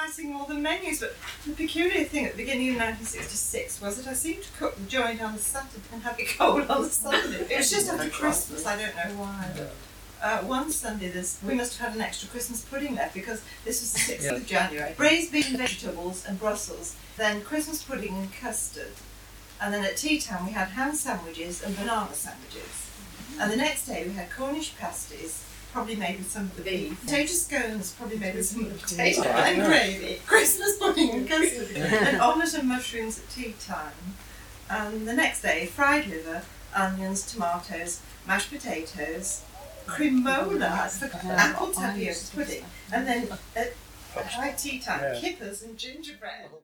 writing all the menus, but the peculiar thing at the beginning of 1966 was that I seemed to cook the joint on the Saturday and have it cold on the Sunday. It was just after Christmas, I don't know why. One Sunday we must have had an extra Christmas pudding left because this was the 6th of January. Braised bean, vegetables and Brussels, then Christmas pudding and custard. And then at tea time we had ham sandwiches and banana sandwiches. And the next day we had Cornish pasties, probably made with some of the beef. Potato scones, probably made with some of the potato and gravy. Christmas pudding and custard. And omelette and mushrooms at tea time. And the next day, fried liver, onions, tomatoes, mashed potatoes, cremola, apple tapioca pudding. And then at high tea time, kippers and gingerbread.